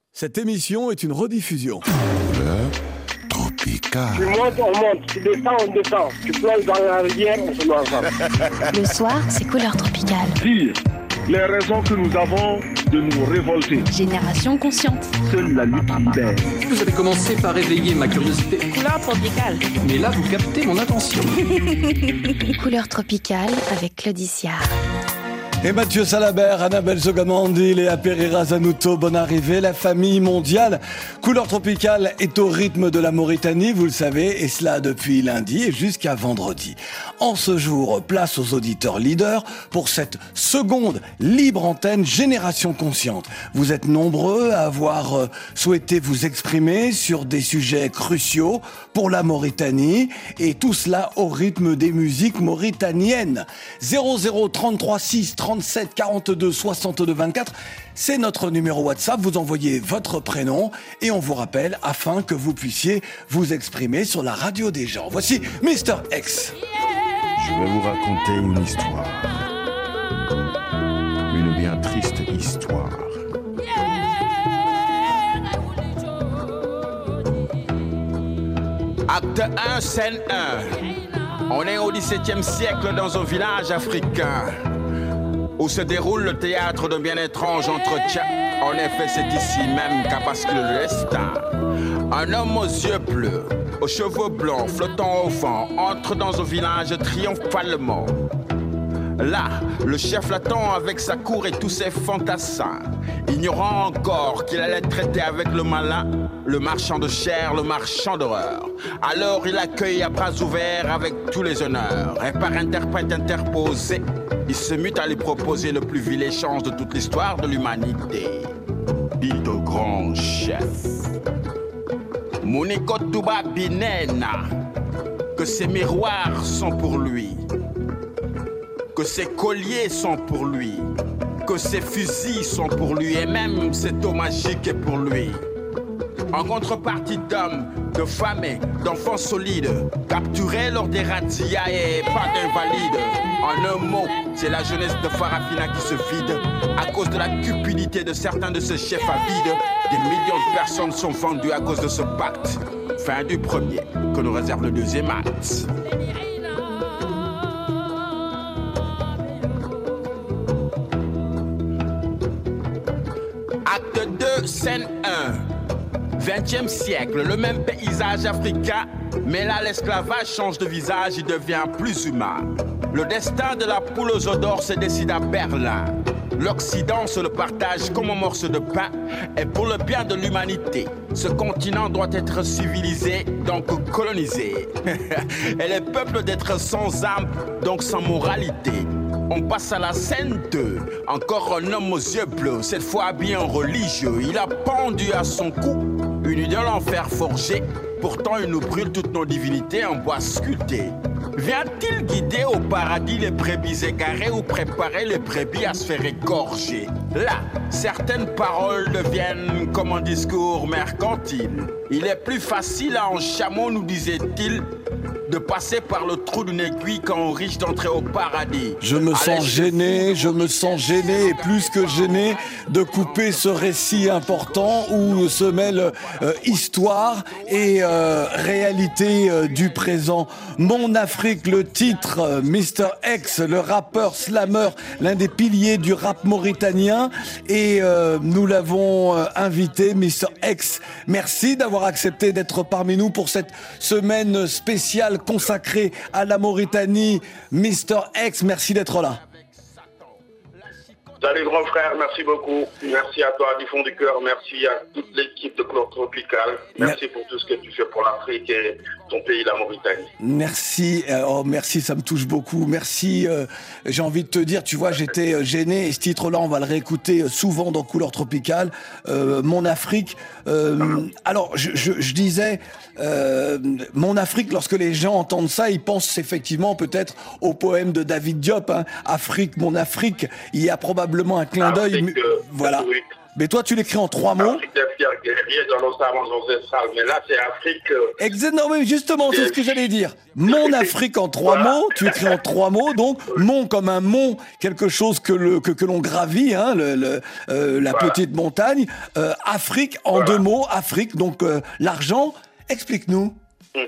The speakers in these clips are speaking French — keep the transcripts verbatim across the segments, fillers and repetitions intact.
Cette émission est une rediffusion. Le Tropical. Tu montes, on monte. Tu descends, on descend. Tu plonges dans la rivière, on se met ensemble. Le soir, c'est Couleur Tropicale. Dire les raisons que nous avons de nous révolter. Génération consciente. Seule la lutte libère. Vous avez commencé par éveiller ma curiosité. Couleur Tropicale. Mais là, vous captez mon attention. Couleur Tropicale avec Claudicia. Et Mathieu Salabert, Annabelle Zogamandi, Léa Pereira Zanuto, bonne arrivée. La famille mondiale Couleur Tropicale est au rythme de la Mauritanie, vous le savez, et cela depuis lundi et jusqu'à vendredi. En ce jour, place aux auditeurs leaders pour cette seconde libre antenne Génération Consciente. Vous êtes nombreux à avoir souhaité vous exprimer sur des sujets cruciaux pour la Mauritanie, et tout cela au rythme des musiques mauritaniennes. zéro zéro trente-trois six trente-sept quarante-deux soixante-deux vingt-quatre, c'est notre numéro WhatsApp. Vous envoyez votre prénom et on vous rappelle afin que vous puissiez vous exprimer sur la radio des gens. Voici mister X. Je vais vous raconter une histoire. Une bien triste histoire. Acte un, scène un. On est au dix-septième siècle dans un village africain où se déroule le théâtre d'un bien étrange entretien. En effet, c'est ici même qu'a basculé le destin. Un homme aux yeux bleus, aux cheveux blancs, flottant au vent, entre dans un village triomphalement. Là, le chef l'attend avec sa cour et tous ses fantassins, ignorant encore qu'il allait traiter avec le malin, le marchand de chair, le marchand d'horreur. Alors il accueille à bras ouverts avec tous les honneurs, et par interprète interposé, il se mut à lui proposer le plus vil échange de toute l'histoire de l'humanité. Dit au grand chef Mouniko Touba Binena que ses miroirs sont pour lui, que ses colliers sont pour lui, que ses fusils sont pour lui, et même cette eau magique est pour lui. En contrepartie d'hommes, de femmes et d'enfants solides, capturés lors des razzias et pas d'invalides. En un mot, c'est la jeunesse de Farafina qui se vide à cause de la cupidité de certains de ces chefs avides. Des millions de personnes sont vendues à cause de ce pacte. Fin du premier, que nous réserve le deuxième acte. Acte deux, scène un. vingtième siècle, le même paysage africain, mais là l'esclavage change de visage, il devient plus humain. Le destin de la poule aux œufs d'or se décide à Berlin. L'Occident se le partage comme un morceau de pain, et pour le bien de l'humanité, ce continent doit être civilisé, donc colonisé. Et les peuples d'être sans âme, donc sans moralité. On passe à la scène deux. Encore un homme aux yeux bleus, cette fois habillé en religieux. Il a pendu à son cou une idole en fer forgé. Pourtant il nous brûle toutes nos divinités en bois sculpté. Vient-il guider au paradis les brebis égarées ou préparer les brebis à se faire égorger? Là, certaines paroles deviennent comme un discours mercantile. Il est plus facile à un chameau, nous disait-il, de passer par le trou d'une aiguille quand on riche d'entrer au paradis. Je me sens Allez, gêné, je me sens gêné, et plus que gêné, de couper ce récit important où se mêlent euh, histoire et euh, réalité euh, du présent. Mon Afrique, le titre, euh, mister X, le rappeur slammer, l'un des piliers du rap mauritanien, et euh, nous l'avons euh, invité, mister X. Merci d'avoir accepté d'être parmi nous pour cette semaine spéciale consacré à la Mauritanie. mister X, merci d'être là. Salut grand frère, merci beaucoup. Merci à toi du fond du cœur. Merci à toute l'équipe de Couleur Tropicale. Merci pour tout ce que tu fais pour l'Afrique et ton pays, la Mauritanie. Merci, oh merci, ça me touche beaucoup. Merci, euh, j'ai envie de te dire, tu vois, j'étais gêné, et ce titre-là, on va le réécouter souvent dans Couleur Tropicale, euh, Mon Afrique. Euh, alors, je, je, je disais, euh, Mon Afrique, lorsque les gens entendent ça, ils pensent effectivement peut-être au poème de David Diop, hein, Afrique, mon Afrique. Il y a probablement un clin d'œil. Afrique, euh, voilà. oui. Mais toi, tu l'écris en trois mots. Afrique des fiers guerriers dans nos savantes ancestrales. Mais là, c'est Afrique. Euh... Exactement, oui, justement, c'est ce que j'allais dire. Mon Afrique en trois voilà. mots, tu écris en trois mots, donc mon comme un mont, quelque chose que, le, que, que l'on gravit, hein, le, le, euh, la voilà. petite montagne. Euh, Afrique en voilà. deux mots, Afrique, donc euh, l'argent. Explique-nous. Mmh.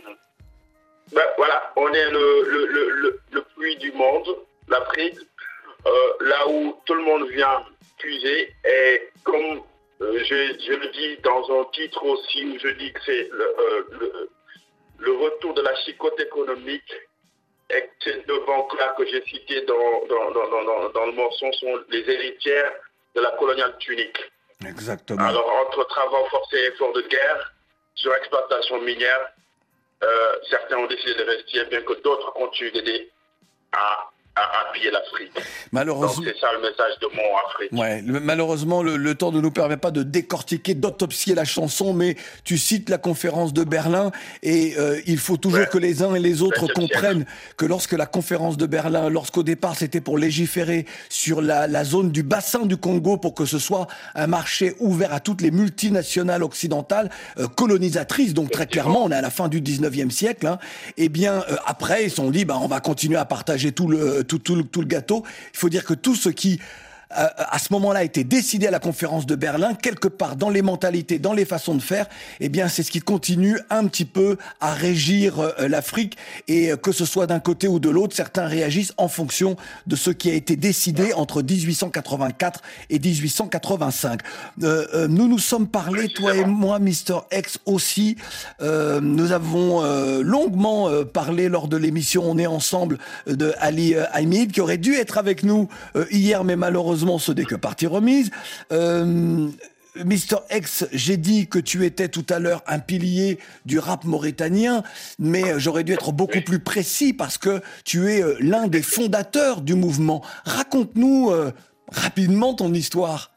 Ben, voilà, on est le, le, le, le, le puits du monde, l'Afrique, euh, là où tout le monde vient puiser. Et comme euh, je, je le dis dans un titre aussi, où je dis que c'est le, euh, le, le retour de la chicote économique, et ces deux banques-là que j'ai citées dans, dans, dans, dans, dans le morceau sont les héritières de la coloniale tunique. Exactement. Alors, entre travaux forcés et efforts de guerre, sur exploitation minière, euh, certains ont décidé de rester, bien que d'autres continuent d'aider à, à, à piller l'Afrique. Malheureusement. Donc c'est ça le message de mon Afrique. Ouais, le, malheureusement, le, le temps ne nous permet pas de décortiquer, d'autopsier la chanson, mais tu cites la conférence de Berlin et euh, il faut toujours ouais. que les uns et les autres comprennent que lorsque la conférence de Berlin, lorsqu'au départ c'était pour légiférer sur la, la zone du bassin du Congo pour que ce soit un marché ouvert à toutes les multinationales occidentales euh, colonisatrices, donc très clairement on est à la fin du dix-neuvième siècle, hein, et bien euh, après ils se sont dit bah, on va continuer à partager tout le, tout, tout, tout le gâteau. Il faut dire que tout ce qui Euh, à ce moment-là a été décidé à la conférence de Berlin, quelque part dans les mentalités, dans les façons de faire, eh bien c'est ce qui continue un petit peu à régir euh, l'Afrique et euh, que ce soit d'un côté ou de l'autre, certains réagissent en fonction de ce qui a été décidé entre dix-huit cent quatre-vingt-quatre et dix-huit cent quatre-vingt-cinq. Euh, euh, nous nous sommes parlé, toi et moi, mister X aussi, euh, nous avons euh, longuement euh, parlé lors de l'émission On est ensemble de Ali euh, Haïmid, qui aurait dû être avec nous euh, hier, mais malheureusement ce n'est que partie remise. Euh, mister X, j'ai dit que tu étais tout à l'heure un pilier du rap mauritanien, mais j'aurais dû être beaucoup plus précis parce que tu es l'un des fondateurs du mouvement. Raconte-nous euh, rapidement ton histoire.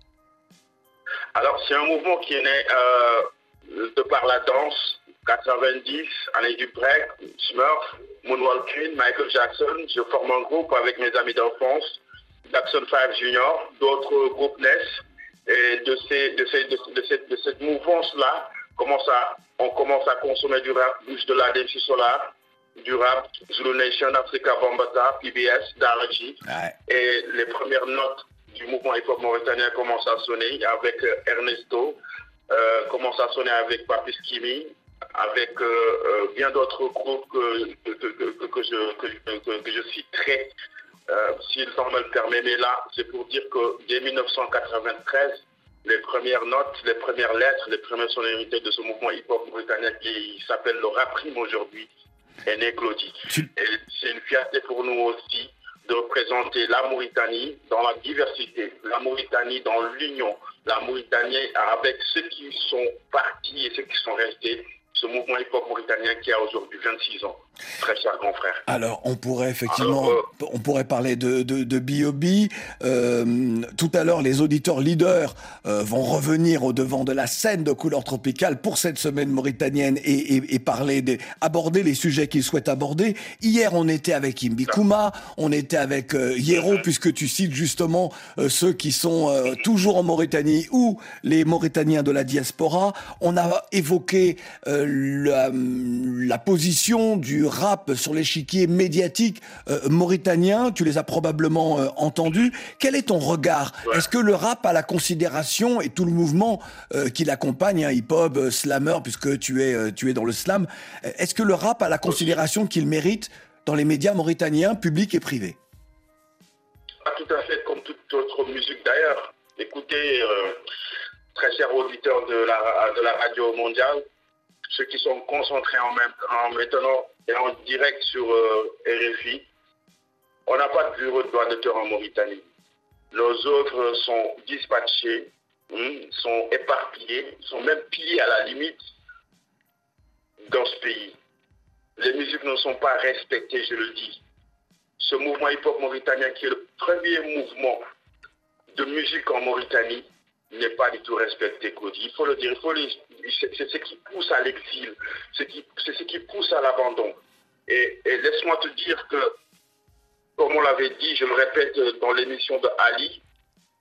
Alors, c'est un mouvement qui est né euh, de par la danse, quatre-vingt-dix, année du break, Smurf, Moonwalking, Michael Jackson. Je forme un groupe avec mes amis d'enfance, Jackson five Junior, d'autres groupes naissent, et de, ces, de, ces, de, de, cette, de cette mouvance-là, commence à, on commence à consommer du rap, bouche de la D M C Solar, du rap, Zulu Nation, Africa Bambata, P B S, Daraji, ouais. Et les premières notes du mouvement hip-hop mauritanien commencent à sonner avec Ernesto, euh, commencent à sonner avec Papi Skimi, avec euh, euh, bien d'autres groupes que, que, que, que, que, je, que, que, que je citerai. Euh, si le temps me le permet, mais là, c'est pour dire que dès mille neuf cent quatre-vingt-treize, les premières notes, les premières lettres, les premières sonorités de ce mouvement hip-hop mauritanien qui s'appelle le Raprim aujourd'hui, est né Claudie. Et c'est une fierté pour nous aussi de représenter la Mauritanie dans la diversité, la Mauritanie dans l'union, la Mauritanie avec ceux qui sont partis et ceux qui sont restés. Ce mouvement hip-hop mauritanien qui a aujourd'hui vingt-six ans. Très cher grand frère. Alors, on pourrait effectivement, Alors, euh, on pourrait parler de, de, de B O B. Euh, tout à l'heure, les auditeurs leaders euh, vont revenir au devant de la scène de Couleur Tropicale pour cette semaine mauritanienne et, et, et parler des, aborder les sujets qu'ils souhaitent aborder. Hier, on était avec Imbi Kouma, on était avec euh, Yero, mm-hmm. puisque tu cites justement euh, ceux qui sont euh, toujours en Mauritanie ou les Mauritaniens de la diaspora. On a évoqué euh, la, la position du rap sur l'échiquier médiatique euh, mauritanien, tu les as probablement euh, entendus. Quel est ton regard ? Ouais. Est-ce que le rap a la considération et tout le mouvement euh, qui l'accompagne, hein, hip-hop, euh, slammer, puisque tu es, euh, tu es dans le slam, est-ce que le rap a la considération qu'il mérite dans les médias mauritaniens, publics et privés ? Pas tout à fait comme toute autre musique d'ailleurs. Écoutez, euh, très chers auditeurs de la, de la radio mondiale, ceux qui sont concentrés en même en maintenant et en direct sur euh, R F I, on n'a pas de bureau de droit d'auteur en Mauritanie. Nos œuvres sont dispatchées, hein, sont éparpillées, sont même pillées à la limite dans ce pays. Les musiques ne sont pas respectées, je le dis. Ce mouvement hip-hop mauritanien, qui est le premier mouvement de musique en Mauritanie, n'est pas du tout respecté, Claudie. Il faut le dire, il faut le, c'est, c'est ce qui pousse à l'exil, c'est, qui, c'est ce qui pousse à l'abandon. Et, et laisse-moi te dire que, comme on l'avait dit, je le répète dans l'émission de Ali,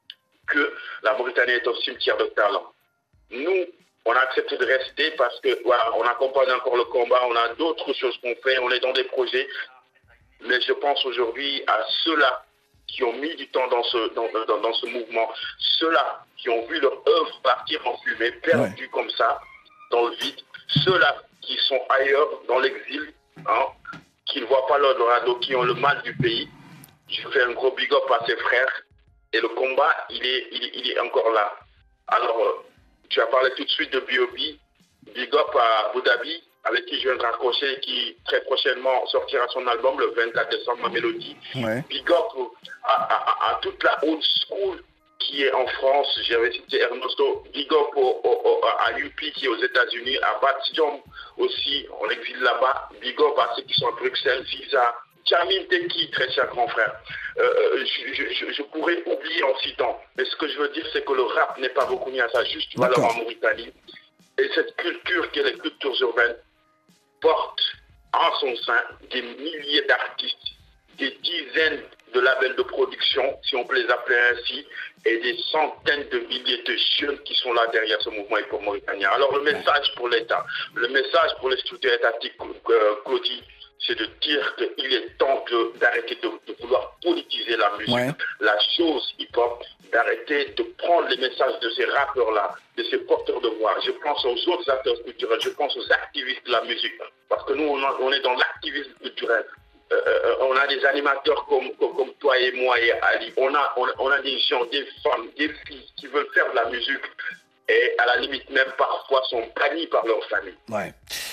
que la Mauritanie est un cimetière de talent. Nous, on a accepté de rester parce que voilà, on accompagne encore le combat, on a d'autres choses qu'on fait, on est dans des projets. Mais je pense aujourd'hui à ceux-là qui ont mis du temps dans ce, dans, dans, dans ce mouvement, ceux-là qui ont vu leur œuvre partir en fumée, perdue ouais. comme ça, dans le vide, ceux-là qui sont ailleurs, dans l'exil, hein, qui ne voient pas l'Eldorado, qui ont le mal du pays. Je fais un gros big up à ses frères. Et le combat, il est, il est, il est encore là. Alors, euh, tu as parlé tout de suite de B O B. Big up à Abu Dhabi, avec qui je viens de raccrocher et qui très prochainement sortira son album le vingt-quatre décembre, Ma Mélodie. Ouais. Big up à, à, à toute la old school qui est en France. J'avais cité Ernesto. Big up au, au, au, à U P qui est aux États-Unis, à Batium aussi, on exile là-bas. Big up à ceux qui sont à Bruxelles, Visa. Jamin Teki, très cher grand frère. Euh, je, je, je pourrais oublier en citant. Mais ce que je veux dire, c'est que le rap n'est pas beaucoup mis à sa juste valeur en Mauritanie. Et cette culture qui est les cultures urbaines porte en son sein des milliers d'artistes, des dizaines de labels de production, si on peut les appeler ainsi, et des centaines de milliers de jeunes qui sont là derrière ce mouvement hip-hop mauritanien. Alors le message pour l'État, le message pour les structures étatiques, euh, Claudie, c'est de dire qu'il est temps de, d'arrêter de, de vouloir politiser la musique, ouais. la chose hip-hop, d'arrêter de prendre les messages de ces rappeurs-là, de ces porteurs de voix. Je pense aux autres acteurs culturels, je pense aux activistes de la musique, parce que nous, on, a, on est dans l'activisme culturel. Euh, on a des animateurs comme, comme, comme toi et moi et Ali. On a, on, on a des gens, des femmes, des filles qui veulent faire de la musique et à la limite même parfois sont bannis par leur famille. Ouais.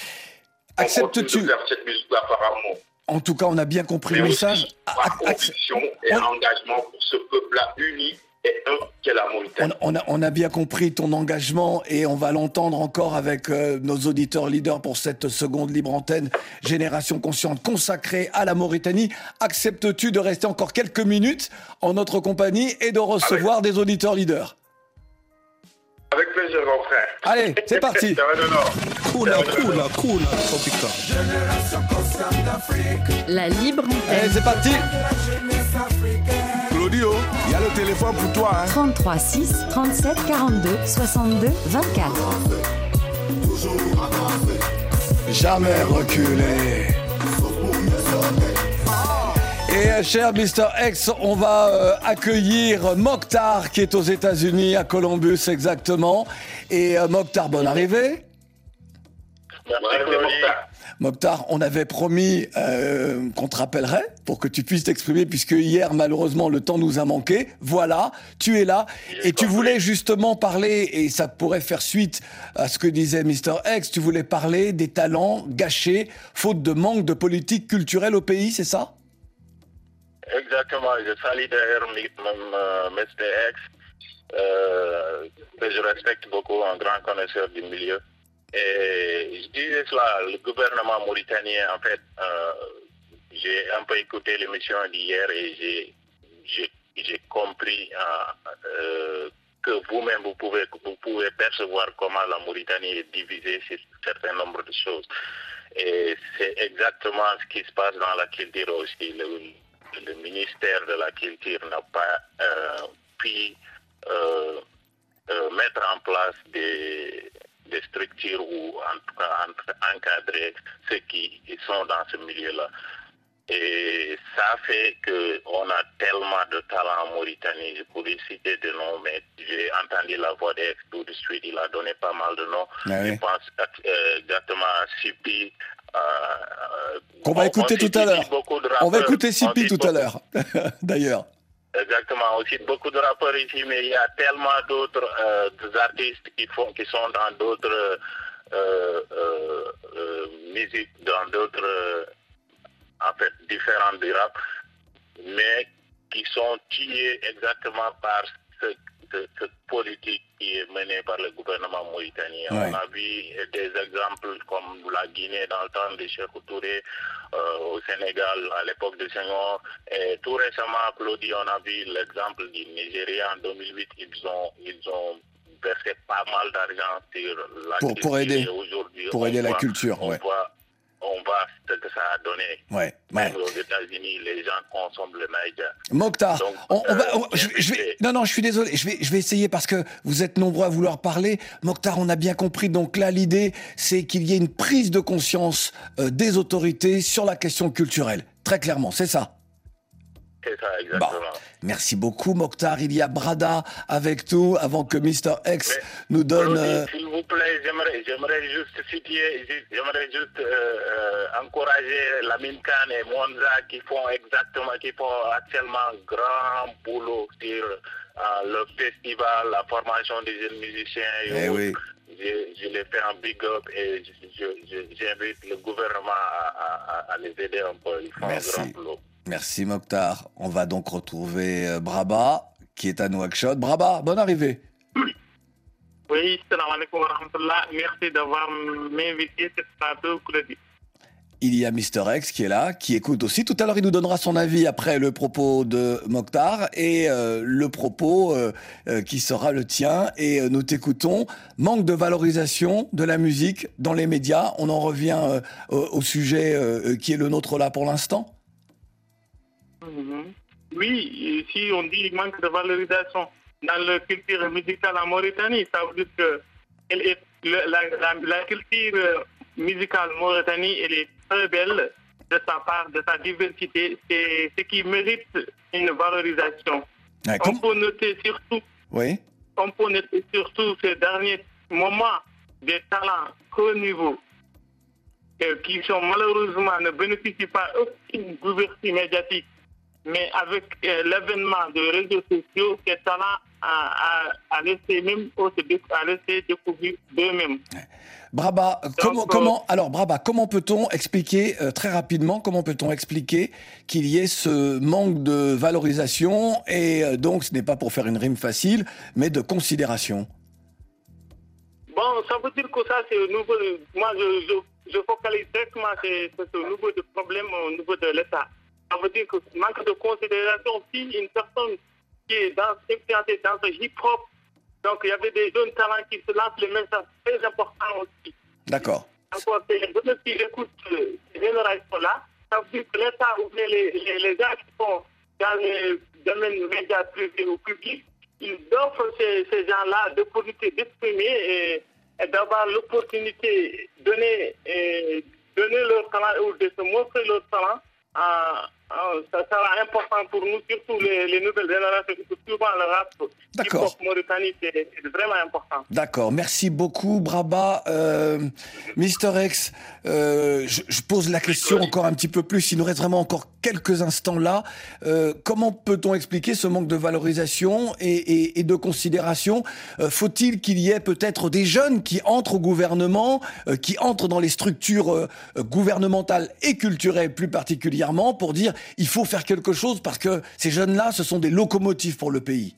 Acceptes-tu de faire cette musique-là par amour. En tout cas, on a bien compris mais le message. Par conviction et on... engagement pour ce peuple-là uni et un qu'est la Mauritanie. On, on, a, on a bien compris ton engagement et on va l'entendre encore avec euh, nos auditeurs leaders pour cette seconde libre antenne Génération Consciente consacrée à la Mauritanie. Acceptes-tu de rester encore quelques minutes en notre compagnie et de recevoir avec... des auditeurs leaders? Avec plaisir, mon frère. Allez, c'est parti. Cool, cool, cool, tropical. La libre antenne. Allez, c'est parti. Claudio, il y a le téléphone pour toi. Hein. trente-trois six trente-sept quarante-deux soixante-deux vingt-quatre. Jamais reculer. Et cher mister X, on va euh, accueillir Mokhtar qui est aux États-Unis, à Columbus exactement. Et euh, Mokhtar, bonne arrivée. Bonne arrivée, Mokhtar. Mokhtar, on avait promis euh, qu'on te rappellerait pour que tu puisses t'exprimer, puisque hier, malheureusement, le temps nous a manqué. Voilà, tu es là. J'ai et tu compris. Voulais justement parler, et ça pourrait faire suite à ce que disait mister X, tu voulais parler des talents gâchés, faute de manque de politique culturelle au pays, c'est ça? Exactement, je salue d'ailleurs même euh, mister X, euh, que je respecte beaucoup, un grand connaisseur du milieu. Et je disais cela, le gouvernement mauritanien, en fait, euh, j'ai un peu écouté l'émission d'hier et j'ai, j'ai, j'ai compris euh, euh, que vous-même, vous pouvez, vous pouvez percevoir comment la Mauritanie est divisée sur un certain nombre de choses. Et c'est exactement ce qui se passe dans la culture aussi. Le, le ministère de la Culture n'a pas euh, pu euh, euh, mettre en place des, des structures ou en tout cas encadrer ceux qui sont dans ce milieu-là. Et ça fait qu'on a tellement de talent en Mauritanie. Je pourrais citer des noms, mais j'ai entendu la voix d'Ex tout de suite. Il a donné pas mal de noms. Ah oui. Je pense euh, exactement à Sipi. Euh, Qu'on va on, écouter on tout à l'heure. On va écouter Sipi tout beaucoup. à l'heure, d'ailleurs. Exactement, on cite beaucoup de rappeurs ici, mais il y a tellement d'autres euh, artistes qui, font, qui sont dans d'autres euh, euh, euh, musiques, dans d'autres, euh, en fait, différents du rap, mais qui sont tués exactement par ce, ce, cette politique qui est menée par le gouvernement mauritanien. Ouais. On a vu des exemples comme la Guinée dans le temps de Sékou Touré, euh, au Sénégal à l'époque de Senghor. Et tout récemment, Claudie, on a vu l'exemple du Nigeria en deux mille huit. Ils ont, ils ont versé pas mal d'argent sur la pour, culture. Pour aider, aujourd'hui, pour aider voit, la culture. On, ouais. voit, on voit cette que ça a donné. Ouais, Même ouais. aux États-Unis, les gens consomment le Naïja. Mokhtar, Donc, on, on va, euh, on- je, je vais, non, non, je suis désolé, je vais, je vais essayer parce que vous êtes nombreux à vouloir parler. Mokhtar, on a bien compris. Donc là, l'idée, c'est qu'il y ait une prise de conscience euh, des autorités sur la question culturelle. Très clairement, c'est ça. C'est ça, exactement. Bon, merci beaucoup, Mokhtar. Il y a Brada avec nous avant que mister X Mais, nous donne. Claudie, euh, s'il vous plaît, j'aimerais, j'aimerais juste situer, j'aimerais juste euh, euh, encourager Lamine Khan et Monza qui font exactement, qui font actuellement grand boulot sur euh, le festival, la formation des jeunes musiciens. Et Eh autres. oui. Je, je les fais un big up et je, je, je- j'invite le gouvernement à, à, à les aider un peu. Ils font Merci. un grand boulot. Merci, Mokhtar. On va donc retrouver euh, Braba, qui est à Nouakchott. Braba, bonne arrivée. Oui, salam alaikum wa rahmatullah. Merci d'avoir m'invité sur ce plateau, Claudie. Il y a mister X qui est là, qui écoute aussi. Tout à l'heure, il nous donnera son avis après le propos de Mokhtar et euh, le propos euh, euh, qui sera le tien. Et euh, nous t'écoutons. Manque de valorisation de la musique dans les médias. On en revient euh, au, au sujet euh, qui est le nôtre là pour l'instant. Mhm. Oui, si on dit manque de valorisation dans la culture musicale en Mauritanie, ça veut dire que elle est, le- la, la, la culture musicale mauritanie, elle est très belle de sa part, de sa diversité. C'est ce qui mérite une valorisation. Ouais, On comme- peut noter surtout, Oui. on peut noter surtout ces derniers moments des talents haut niveau euh, qui sont malheureusement ne bénéficient pas aucune couverture médiatique. Mais avec euh, l'avènement des réseaux sociaux, ces talents a, a, a laissé même à laisser découvrir d'eux-mêmes. Braba, comment, euh, comment, alors Braba, comment peut-on expliquer euh, très rapidement, comment peut-on expliquer qu'il y ait ce manque de valorisation et euh, donc ce n'est pas pour faire une rime facile, mais de considération? Bon, ça veut dire que ça, c'est au niveau de, moi, je, je, je focalise directement sur ce niveau de problème au niveau de l'État. Ça veut dire que manque de considération, si une personne qui est dans, influencée dans ce hip-hop, donc il y avait des jeunes talents qui se lancent les messages très importants aussi. D'accord. Encore, c'est les jeunes qui écoutent euh, ces générations-là, ça veut dire que l'État ou bien les, les, les gens qui sont dans les domaines médias privés ou publics, ils offrent ces, ces gens-là l'opportunité d'exprimer et, et d'avoir l'opportunité de donner, et, donner leur talent ou de se montrer leur talent. Ah, ah, ça sera important pour nous, surtout les, les nouvelles générations, parce que souvent le rap hip-hop Mauritanie, c'est c'est vraiment important. D'accord, merci beaucoup Braba. Euh, mister X, euh, je, je pose la question encore un petit peu plus, il nous reste vraiment encore quelques instants là. Euh, comment peut-on expliquer ce manque de valorisation et, et, et de considération? euh, Faut-il qu'il y ait peut-être des jeunes qui entrent au gouvernement, euh, qui entrent dans les structures euh, gouvernementales et culturelles plus particulièrement pour dire il faut faire quelque chose parce que ces jeunes-là, ce sont des locomotives pour le pays?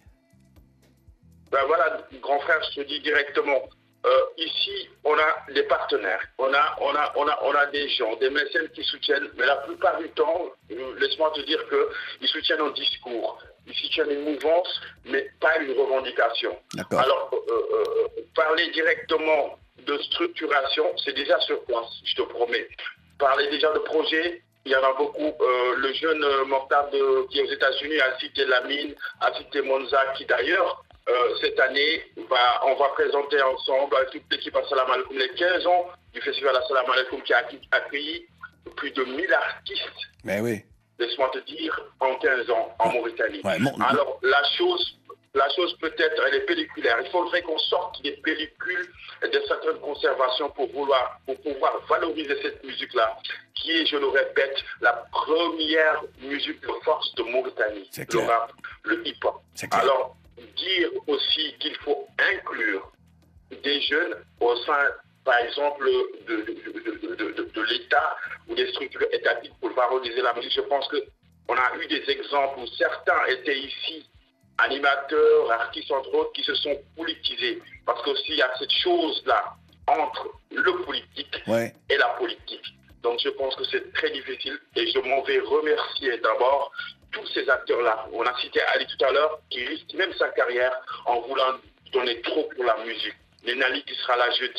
Ben voilà, grand frère, je te dis directement. Euh, ici, on a des partenaires, on a, on, a, on, a, on a des gens, des mécènes qui soutiennent, mais la plupart du temps, euh, laisse-moi te dire qu'ils soutiennent un discours, ils soutiennent une mouvance, mais pas une revendication. D'accord. Alors, euh, euh, parler directement de structuration, c'est déjà sur place, je te promets. Parler déjà de projet, il y en a beaucoup. Euh, le jeune euh, Mokhtar de, qui est aux États-Unis a cité Lamine, a cité Monza, qui d'ailleurs, Euh, cette année, va, on va présenter ensemble avec toute l'équipe Assalam Alaikum les quinze ans du festival Assalam Alaikum qui a accueilli plus de mille artistes. Mais oui. Laisse-moi te dire, en quinze ans, en Mauritanie. Ouais, bon, Alors, la chose, la chose peut-être, elle est pelliculaire. Il faudrait qu'on sorte des pellicules et de certaines conservations pour, vouloir, pour pouvoir valoriser cette musique-là, qui est, je le répète, la première musique de force de Mauritanie. C'est le clair. rap, le hip-hop. C'est clair. Alors, dire aussi qu'il faut inclure des jeunes au sein, par exemple, de, de, de, de, de, de l'État ou des structures étatiques pour valoriser la musique. Je pense qu'on a eu des exemples où certains étaient ici, animateurs, artistes entre autres, qui se sont politisés. Parce qu'aussi, il y a cette chose-là entre le politique Ouais. et la politique. Donc je pense que c'est très difficile et je m'en vais remercier d'abord tous ces acteurs-là. On a cité Ali tout à l'heure, qui risque même sa carrière en voulant donner trop pour la musique. Nenali qui sera là jeudi,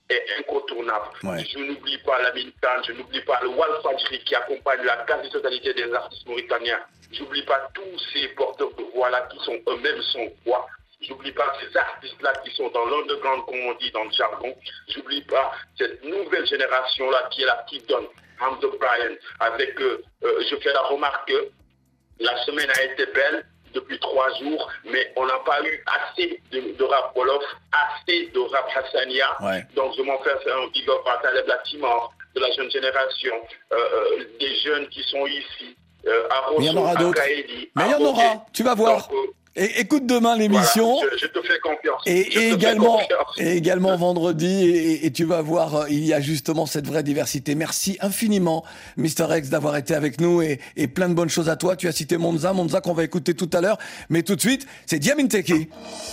est incontournable. Ouais. Je n'oublie pas la Khan, je n'oublie pas le Walfadjri qui accompagne la quasi-totalité des artistes mauritaniens. J'oublie pas tous ces porteurs de voix-là qui sont eux-mêmes sans voix. J'oublie pas ces artistes-là qui sont dans l'underground, comme on dit dans le jargon. J'oublie pas cette nouvelle génération-là qui est la petite donne, Hamza Bryan, avec, euh, euh, je fais la remarque que la semaine a été belle depuis trois jours, mais on n'a pas eu assez de, de rap Wolof, assez de rap Hassania. Ouais. Donc je m'en fais faire un big up à Taleb Latimor, de la jeune génération, euh, euh, des jeunes qui sont ici, euh, à Rosso, Mais il y en aura d'autres. Kaedi, Mais il y en aura, tu vas voir. Donc, euh, Et écoute demain l'émission. Voilà, je, je te fais confiance. Et, Je et te également, fais confiance. et également vendredi, et, et tu vas voir, euh, il y a justement cette vraie diversité. Merci infiniment, mister X, d'avoir été avec nous et, et plein de bonnes choses à toi. Tu as cité Monza, Monza qu'on va écouter tout à l'heure, mais tout de suite, c'est Diamine Teki.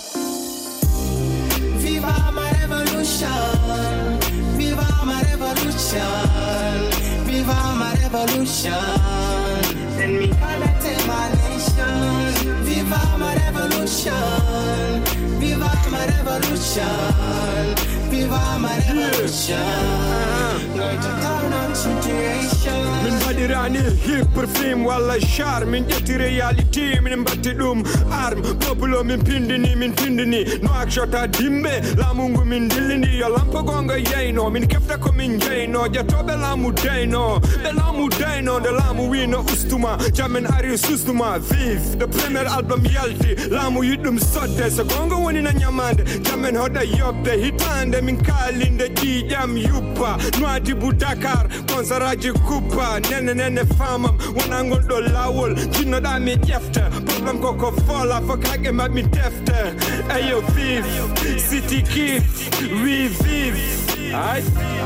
Viva ma revolution, viva ma revolution, viva ma revolution. And me connected my nation. Viva my revolution, viva my revolution, viva my revolution. Going to turn on situation. من بدراني هيب برفيم ولا شار من جت رياليتي من باتلوم arm populo min pindini min pindini no akshota dimbe la mungu min dillini yo lampo gonga yeno min kefta ko min jeyno jatobe la mu deno de la mu deno de la mu wino ustuma jamen ari sustuma vive the premier album yalti la mu yidum sotte so gonga woni na nyamande jamen hoda yobde hitande min kalinde ji jam yupa no adi budakar konsaraji kupa nene nene famam wona ngondo lawol jinno da mi jefta problem koko fola fakage mat mi defte ayo vive city kid we vive I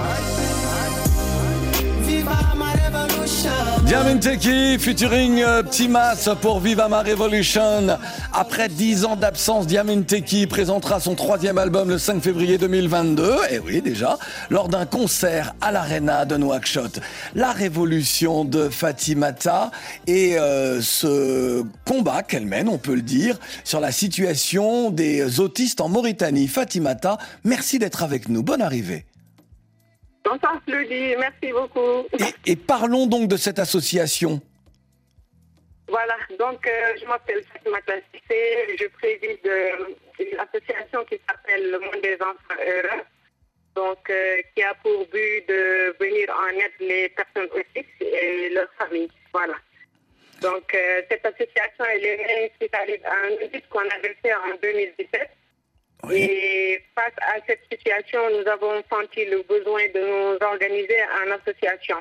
Viva ma revolution. Diamine Teki, featuring euh, Petit Mas pour Viva Ma Revolution. Après dix ans d'absence, Diamine Teki présentera son troisième album le cinq février deux mille vingt-deux, et oui déjà, lors d'un concert à l'Arena de Nouakchott. La révolution de Fatimata et euh, ce combat qu'elle mène, on peut le dire, sur la situation des autistes en Mauritanie. Fatimata, merci d'être avec nous. Bonne arrivée. Bonsoir Claudie, merci beaucoup. Et, et parlons donc de cette association. Voilà, donc euh, je m'appelle Fatimata Cissé, je préside euh, une association qui s'appelle Le Monde des Enfants Heureux, donc euh, qui a pour but de venir en aide les personnes autistes et leurs familles. Voilà. Donc euh, cette association, elle est née suite à un audit qu'on avait fait en deux mille dix-sept. Oui. Et face à cette situation, nous avons senti le besoin de nous organiser en association.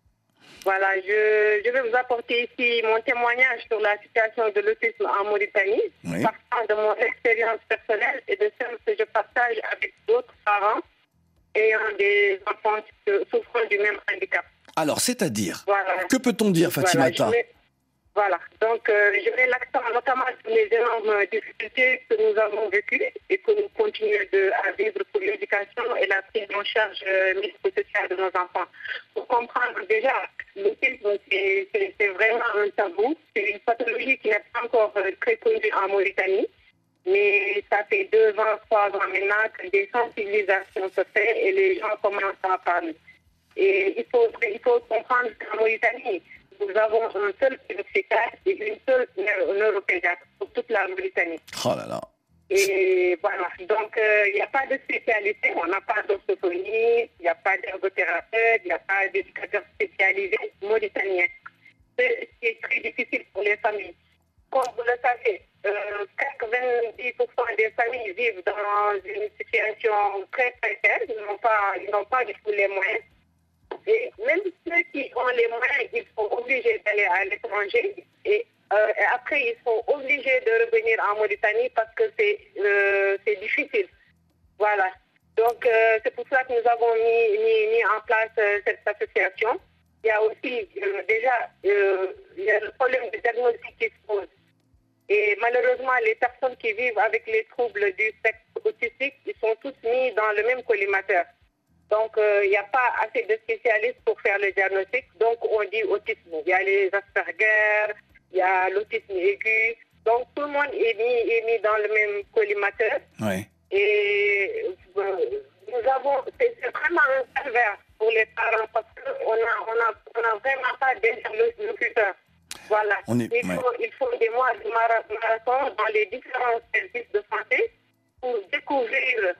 Voilà, je, je vais vous apporter ici mon témoignage sur la situation de l'autisme en Mauritanie, oui. Partant de mon expérience personnelle et de celle que je partage avec d'autres parents ayant des enfants souffrant du même handicap. Alors, c'est-à-dire, voilà. Que peut-on dire, Fatimata ? Voilà, Voilà, donc euh, je mets l'accent notamment sur les énormes difficultés que nous avons vécues et que nous continuons de, à vivre pour l'éducation et la prise en charge euh, médico-sociale de nos enfants. Pour comprendre déjà, l'autisme, c'est, c'est, c'est vraiment un tabou. C'est une pathologie qui n'est pas encore euh, très connue en Mauritanie. Mais ça fait deux ans, trois ans maintenant que des sensibilisations se font et les gens commencent à parler. Et il faut, il faut comprendre qu'en Mauritanie, nous avons un seul pédopsychiatre et une seule neuropédiatre pour toute la Mauritanie. Oh là là. Et voilà, donc il euh, n'y a pas de spécialité, on n'a pas d'orthophonie, il n'y a pas d'ergothérapeute, il n'y a pas d'éducateur spécialisé mauritanien. C'est ce qui est très difficile pour les familles. Comme vous le savez, euh, quatre-vingt-dix pour cent des familles vivent dans une situation très précaire, ils n'ont pas, ils n'ont pas du tout les moyens. Et même ceux qui ont les moyens, ils sont obligés d'aller à l'étranger. Et, euh, et après, ils sont obligés de revenir en Mauritanie parce que c'est, euh, c'est difficile. Voilà. Donc, euh, c'est pour ça que nous avons mis, mis, mis en place euh, cette association. Il y a aussi, euh, déjà, euh, il y a le problème de diagnostic qui se pose. Et malheureusement, les personnes qui vivent avec les troubles du spectre autistique, ils sont tous mis dans le même collimateur. Donc, il euh, n'y a pas assez de spécialistes pour faire le diagnostic. Donc, on dit autisme. Il y a les Asperger, il y a l'autisme aigu. Donc, tout le monde est mis, est mis dans le même collimateur. Oui. Et euh, nous avons avons, c'est, c'est vraiment un calvaire pour les parents parce qu'on a, on a, on a vraiment pas d'interlocuteur. Voilà. On est, il, ouais. faut, il faut des mois de marathon dans les différents services de santé pour découvrir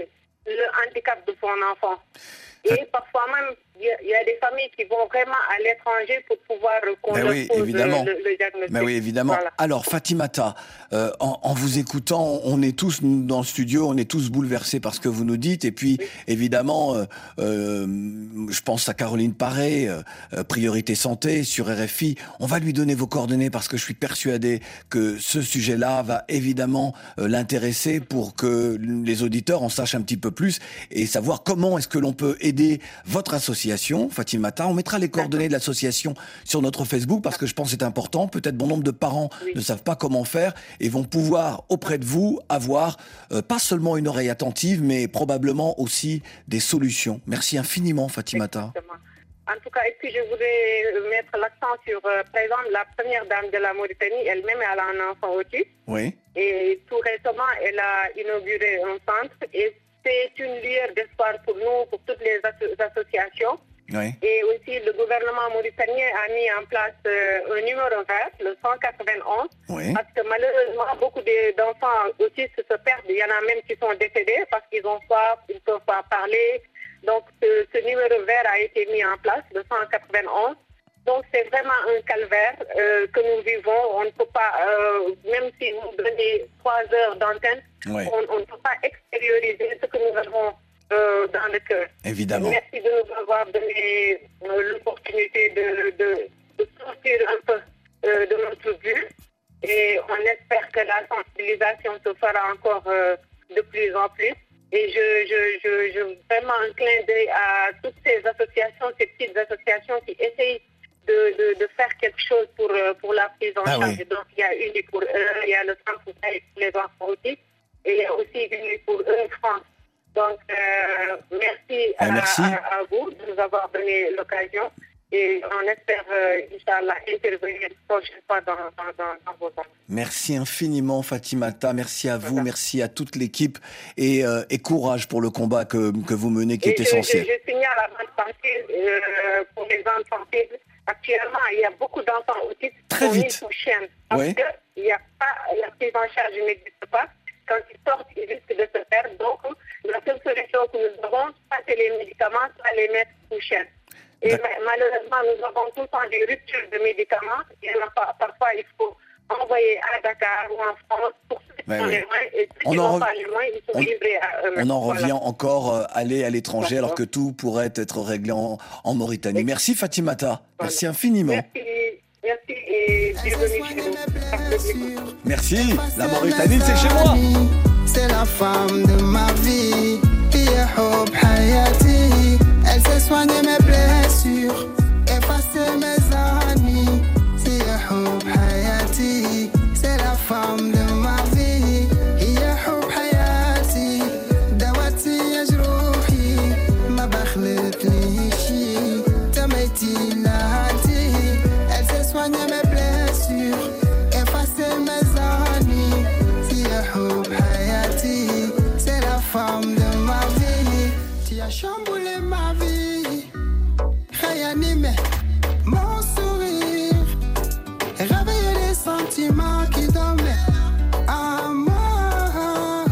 le handicap de son enfant. Et parfois même, il y, y a des familles qui vont vraiment à l'étranger pour pouvoir qu'on ben leur oui, pose évidemment. Le, le diagnostic. Ben oui, évidemment. Voilà. Alors, Fatimata, euh, en, en vous écoutant, on est tous nous, dans le studio, on est tous bouleversés par ce que vous nous dites. Et puis, oui. évidemment, euh, euh, je pense à Caroline Paré, euh, Priorité Santé, sur R F I. On va lui donner vos coordonnées parce que je suis persuadé que ce sujet-là va évidemment euh, l'intéresser pour que les auditeurs en sachent un petit peu plus et savoir comment est-ce que l'on peut aider votre association, Fatimata. On mettra les coordonnées de l'association sur notre Facebook parce que je pense que c'est important. Peut-être bon nombre de parents oui. ne savent pas comment faire et vont pouvoir auprès de vous avoir euh, pas seulement une oreille attentive mais probablement aussi des solutions. Merci infiniment, Fatimata. Exactement. En tout cas, est-ce que je voudrais mettre l'accent sur, euh, par exemple, la première dame de la Mauritanie, elle-même, elle a un enfant autiste. Oui. Et tout récemment, elle a inauguré un centre et c'est une lueur d'espoir pour nous, pour toutes les asso- associations. Oui. Et aussi, le gouvernement mauritanien a mis en place euh, un numéro vert, le cent quatre-vingt-onze. Oui. Parce que malheureusement, beaucoup de, d'enfants autistes se perdent. Il y en a même qui sont décédés parce qu'ils ont soif, ils ne peuvent pas parler. Donc, ce, ce numéro vert a été mis en place, le cent quatre-vingt-onze. Donc, c'est vraiment un calvaire euh, que nous vivons. On ne peut pas, euh, même si vous donnez trois heures d'antenne, oui. on, on ne peut pas extérioriser ce que nous avons euh, dans le cœur. Évidemment. Merci de nous avoir donné euh, l'opportunité de, de, de sortir un peu euh, de notre bulle. Et on espère que la sensibilisation se fera encore euh, de plus en plus. Et je, je, je, je vraiment un clin d'œil à toutes ces associations, ces petites associations qui essayent de, de, de faire quelque chose pour, pour la prise en ah charge. Oui. Donc, il y a une pour eux, il y a le centre pour les enfants autistes, et il y a aussi une pour eux, France. Donc, euh, merci, ah, à, merci. À, à vous de nous avoir donné l'occasion. Et on espère, euh, Inch'Allah, intervenir une prochaine fois dans, dans, dans, dans vos temps. Merci infiniment, Fatimata. Merci à vous, voilà. Merci à toute l'équipe et, euh, et courage pour le combat que, que vous menez, qui et est je, essentiel. Je, je signale à votre partie euh, pour les enfants sensibles. Actuellement, il y a beaucoup d'enfants autistes qui sont mis sous chaîne. Parce oui. qu'il n'y a pas, la prise en charge n'existe pas. Quand ils sortent, ils risquent de se perdre. Donc, la seule solution que nous avons, c'est les médicaments, c'est les mettre sous chaîne. Et malheureusement, nous avons tout le temps des ruptures de médicaments. Il y en a pas, parfois, il faut envoyer à Dakar ou en France pour ceux qui ben ont oui. les moyens. Et ceux qui n'ont pas les moyens, ils sont on, livrés à eux-mêmes. On en revient voilà. encore euh, aller à l'étranger alors que tout pourrait être réglé en, en Mauritanie. Oui. Merci Fatimata. Voilà. Merci infiniment. Merci. Merci et bienvenue chez nous. Merci. La Mauritanie, c'est chez moi. C'est la femme de ma vie. Elle sait soigner mes blessures, effacer mes ennuis. C'est la femme de ma vie. Elle sait soigner mes blessures, effacer mes ennuis. C'est la femme de ma vie. Tu as chamboulé ma vie, réanimé mon sourire, réveillé les sentiments qui dormaient à moi.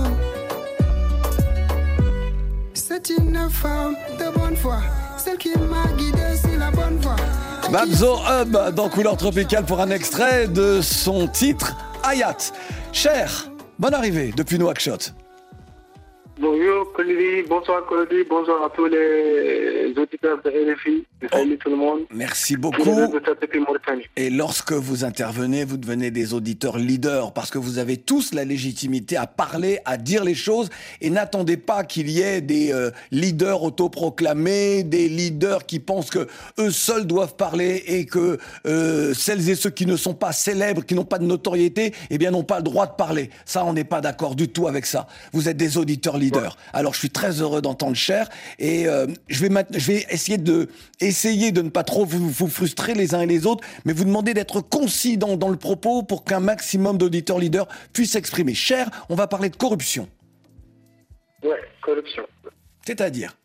C'est une femme de bonne foi, celle qui m'a guidé sur la bonne voie. Babzo Hub dans Couleur Tropicale pour un extrait de son titre Hayat. Cher, bonne arrivée depuis Nouakchott. Bonjour Colby, bonsoir Colby, bonsoir à tous les auditeurs de R F I. Salut tout le monde. Merci beaucoup. Et lorsque vous intervenez, vous devenez des auditeurs leaders parce que vous avez tous la légitimité à parler, à dire les choses et n'attendez pas qu'il y ait des euh, leaders autoproclamés, des leaders qui pensent que eux seuls doivent parler et que euh, celles et ceux qui ne sont pas célèbres, qui n'ont pas de notoriété, eh bien n'ont pas le droit de parler. Ça, on n'est pas d'accord du tout avec ça. Vous êtes des auditeurs leaders. Ouais. Alors, je suis très heureux d'entendre Cher et euh, je vais maintenant, je vais essayer de Essayez de ne pas trop vous, vous frustrer les uns et les autres, mais vous demandez d'être concis dans, dans le propos pour qu'un maximum d'auditeurs leaders puissent s'exprimer. Cher, on va parler de corruption. Ouais, corruption. C'est-à-dire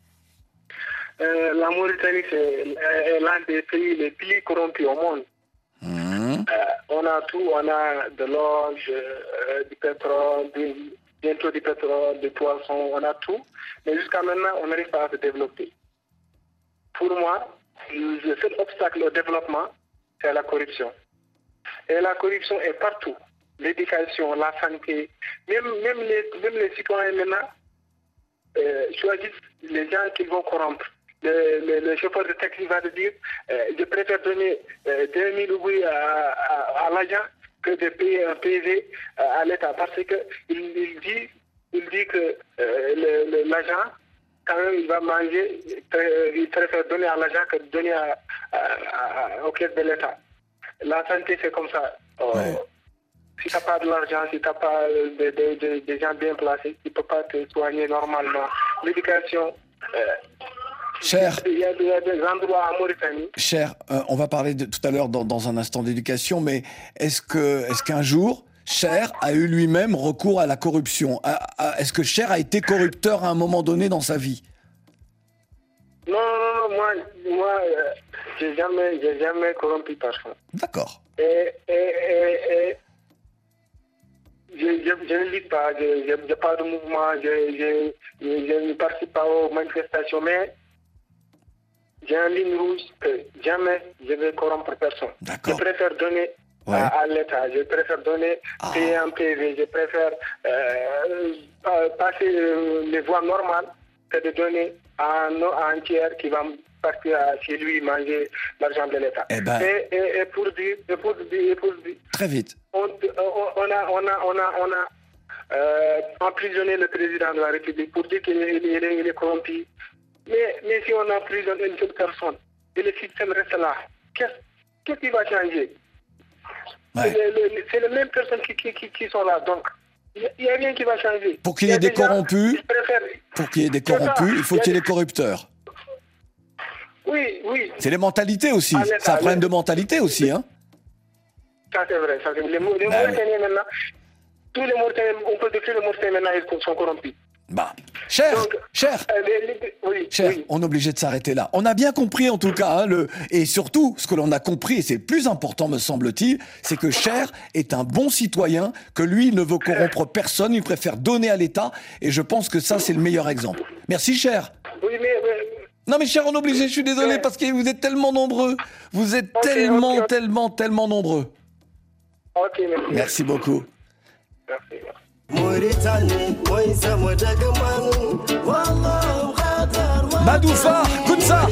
euh, La Mauritanie, c'est euh, l'un des pays les plus corrompus au monde. Mmh. Euh, on a tout, on a de l'or, euh, du pétrole, du, bientôt du pétrole, du poisson, on a tout. Mais jusqu'à maintenant, on n'arrive pas à se développer. Pour moi, le seul obstacle au développement, c'est la corruption. Et la corruption est partout. L'éducation, la santé, même, même, les, même les citoyens maintenant euh, choisissent les gens qu'ils vont corrompre. Le, le, le chauffeur de taxi va te dire euh, je préfère donner euh, deux mille roubles à, à, à l'agent que de payer un P V à l'État. Parce qu'il il dit, il dit que euh, le, le, l'agent, quand même, il va manger, il préfère donner à l'agent que de donner à, à, à, aux caisses de l'État. La santé, c'est comme ça. Oh, ouais. Si tu n'as pas de l'argent, si tu n'as pas de, de, de, de gens bien placés, tu ne peux pas te soigner normalement. L'éducation... Euh, Cher, il y a, il y a des endroits en Mauritanie. Cher, euh, on va parler de, tout à l'heure dans, dans un instant d'éducation, mais est-ce que, est-ce qu'un jour, Cher a eu lui-même recours à la corruption? à, à, Est-ce que Cher a été corrupteur à un moment donné dans sa vie? Non, non, non, moi, moi euh, j'ai jamais, j'ai jamais corrompu personne. D'accord. Et, et, et, et je, je, je ne lis pas, je n'ai pas de mouvement, je, je, je, je ne participe pas aux manifestations, mais j'ai une ligne rouge que jamais je vais corrompre personne. Je préfère donner ouais. à, à l'État, je préfère donner ah. payer un P V, je préfère euh, passer les voies normales que de donner à un tiers qui va partir chez lui manger l'argent de l'État. Eh ben, et, et, et pour dire, et pour dire, et pour dire, très vite. On, on, on a, on a, on a, on a euh, emprisonné le président de la République pour dire qu'il est, il est, il est corrompu. Mais, mais si on emprisonne une seule personne et le système reste là, qu'est-ce, qu'est-ce qui va changer? Ouais. C'est, le, le, c'est les mêmes personnes qui, qui, qui, qui sont là. Donc, il n'y a, a rien qui va changer. Pour qu'il y ait des corrompus, pour qu'il y ait des corrompus, il faut qu'il y ait des corrupteurs. Oui, oui. C'est les mentalités aussi. C'est un problème de mentalité aussi, hein. Ça c'est vrai. Ça, c'est... Les, les bah, Mauritaniens maintenant, tous les Mauritaniens, on peut décrire les Mauritaniens maintenant, ils sont corrompus. Bah, cher, Donc, cher, euh, les, les, oui, cher, oui. on est obligé de s'arrêter là. On a bien compris en tout cas, hein, le, et surtout, ce que l'on a compris, et c'est le plus important me semble-t-il, c'est que Cher est un bon citoyen, que lui, il ne veut corrompre personne, il préfère donner à l'État, et je pense que ça, c'est le meilleur exemple. Merci, Cher. Oui, mais... mais... Non mais Cher, on est obligé, je suis désolé, ouais. parce que vous êtes tellement nombreux. Vous êtes okay, tellement, okay, okay. tellement, tellement nombreux. Ok, merci. Merci beaucoup. Merci. Madoufa, écoute ça.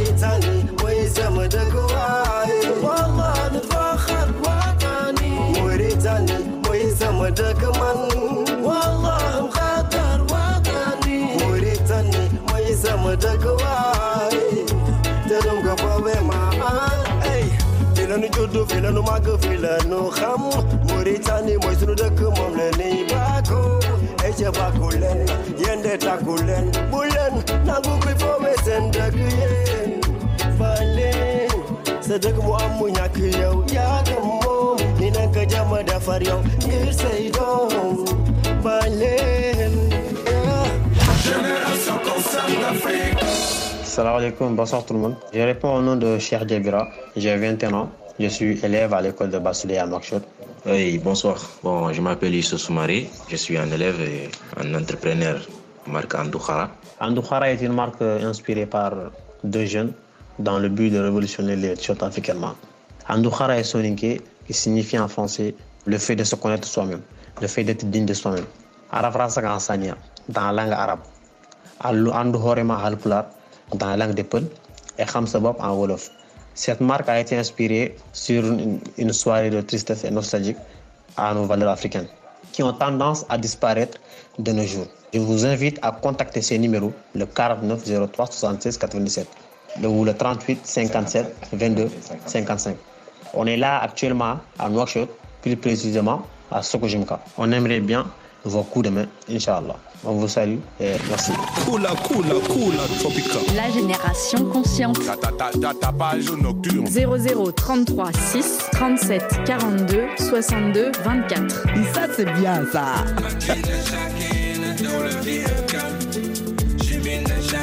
Filanu juddu filanu mag filanu xam Mauritanie mooy sunu dëkk moom la ni bako ay ca bako leen yende takku leen bu leen nangu kuy foowe seen dëkk yéen ba leen sa dëkk mu am mu ñàkk yow yaa ko moom ni naka jama defar yow ngir say doom ba leen Génération Consciente d'Afrique. Salam alaikum, bonsoir tout le monde. Je réponds au nom de Cheikh Djebira, j'ai vingt et un ans. Je suis élève à l'école de Bassoulé à Nouakchott. Oui, bonsoir. Bon, je m'appelle Youssou Soumaré. Je suis un élève et un entrepreneur, marque Andoukhara. Andoukhara est une marque inspirée par deux jeunes dans le but de révolutionner les t-shirts africains. Andoukhara est soninké, qui signifie en français le fait de se connaître soi-même, le fait d'être digne de soi-même. Arafra Sagansania, dans la langue arabe. Andoukhorema Halpular, dans la langue des Peuls, et Khamsabab en Wolof. Cette marque a été inspirée sur une, une soirée de tristesse et nostalgique à nos valeurs africaines, qui ont tendance à disparaître de nos jours. Je vous invite à contacter ces numéros, le quarante-neuf zéro trois soixante-seize quatre-vingt-dix-sept, ou le trente-huit cinquante-sept vingt-deux cinquante-cinq. On est là actuellement à Nouakchott, plus précisément à Sokojimka. On aimerait bien vos coups de main, Inch'Allah. On vous salue et merci. Cool, cool, cool, tropical. La génération consciente. Ta page nocturne. zéro zéro trente-trois six trente-sept quarante-deux soixante-deux vingt-quatre. Et ça, c'est bien ça.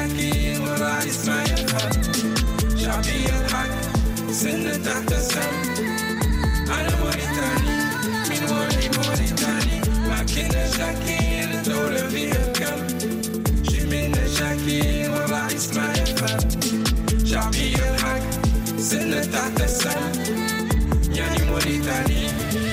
في وضع اسمها يفهم شعبي الحق سنة تحت السن يعني موريتاني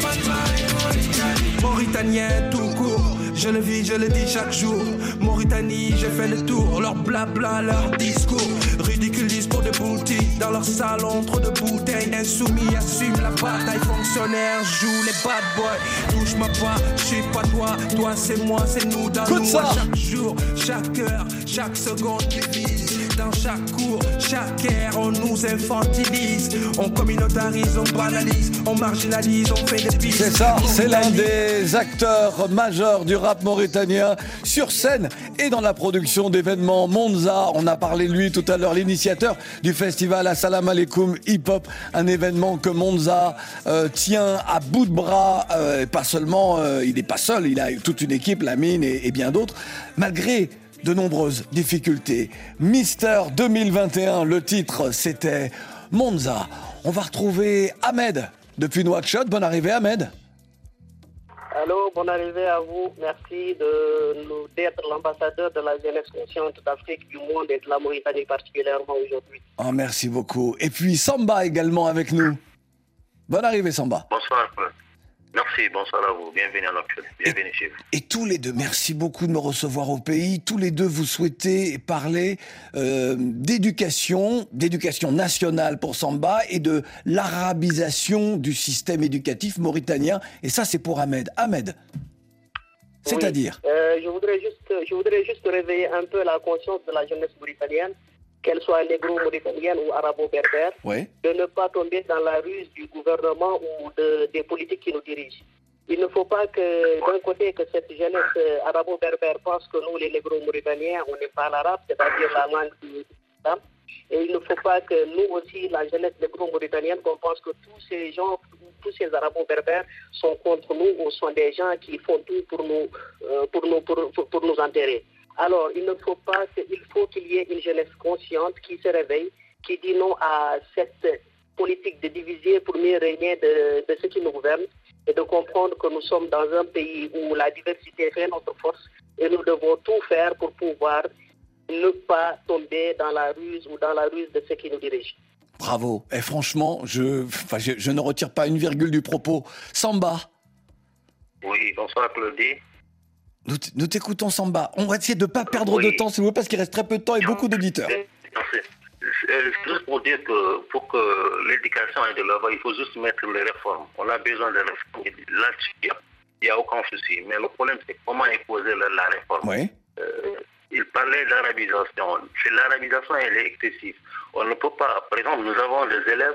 Mauritanien tout court, je le vis, je le dis chaque jour. Mauritanie, j'ai fait le tour, leur blabla, leur discours. Ridiculisent pour des boutiques, dans leur salon, trop de bouteilles. Insoumis assument la bataille, fonctionnaires jouent les bad boys. Touche-moi pas, je suis pas toi, toi c'est moi, c'est nous dans nous. Chaque jour, chaque heure, chaque seconde qui vise. Dans chaque cours, chaque ère, on nous infantilise. On communautarise, on banalise, on marginalise, on fait des pistes. C'est ça, c'est l'un des acteurs majeurs du rap mauritanien sur scène et dans la production d'événements. Monza, on a parlé de lui tout à l'heure, l'initiateur du festival Assalamu Alaikum Hip Hop, un événement que Monza euh, tient à bout de bras. Euh, pas seulement, euh, il n'est pas seul, il a toute une équipe, Lamine et, et bien d'autres. Malgré de nombreuses difficultés. Mister deux mille vingt et un, le titre c'était Monza. On va retrouver Ahmed depuis Nouakchott. Bonne arrivée Ahmed. Allô, bonne arrivée à vous. Merci de nous d'être l'ambassadeur de la jeunesse consciente d'Afrique, du monde et de la Mauritanie particulièrement aujourd'hui. Oh, merci beaucoup. Et puis Samba également avec nous. Bonne arrivée Samba. Bonsoir. Merci, bonsoir à vous. Bienvenue à Nouakchott. Bienvenue chez vous. Et tous les deux, merci beaucoup de me recevoir au pays. Tous les deux, vous souhaitez parler euh, d'éducation, d'éducation nationale pour Samba et de l'arabisation du système éducatif mauritanien. Et ça, c'est pour Ahmed. Ahmed, c'est-à-dire oui. euh, je voudrais juste, je voudrais juste réveiller un peu la conscience de la jeunesse mauritanienne, qu'elle soit négro-mauritanienne ou arabo-berbère, oui. de ne pas tomber dans la ruse du gouvernement ou de, des politiques qui nous dirigent. Il ne faut pas que, d'un côté, que cette jeunesse arabo-berbère pense que nous, les négro-mauritaniens, on n'est pas l'arabe, c'est-à-dire la langue du islam. Et il ne faut pas que nous aussi, la jeunesse négro-mauritanienne, qu'on pense que tous ces gens, tous ces arabo-berbères sont contre nous ou sont des gens qui font tout pour nous, euh, pour nous, pour, pour, pour nous enterrer. Alors, il ne faut pas, il faut qu'il y ait une jeunesse consciente qui se réveille, qui dit non à cette politique de diviser pour mieux régner de, de ceux qui nous gouvernent et de comprendre que nous sommes dans un pays où la diversité fait notre force et nous devons tout faire pour pouvoir ne pas tomber dans la ruse ou dans la ruse de ceux qui nous dirigent. Bravo. Et franchement, je, enfin, je, je ne retire pas une virgule du propos. Samba. Oui, bonsoir Claudie. Nous, nous t'écoutons Samba. On va essayer de ne pas perdre oui. de temps, s'il vous plaît, parce qu'il reste très peu de temps et beaucoup d'auditeurs. Merci. Juste pour dire que pour que l'éducation aille de l'avant, il faut juste mettre les réformes. On a besoin de réformes. Là-dessus, il n'y a, a aucun souci. Mais le problème, c'est comment imposer la, la réforme. Oui. Euh, il parlait d'arabisation. C'est l'arabisation, elle est excessive. On ne peut pas. Par exemple, nous avons des élèves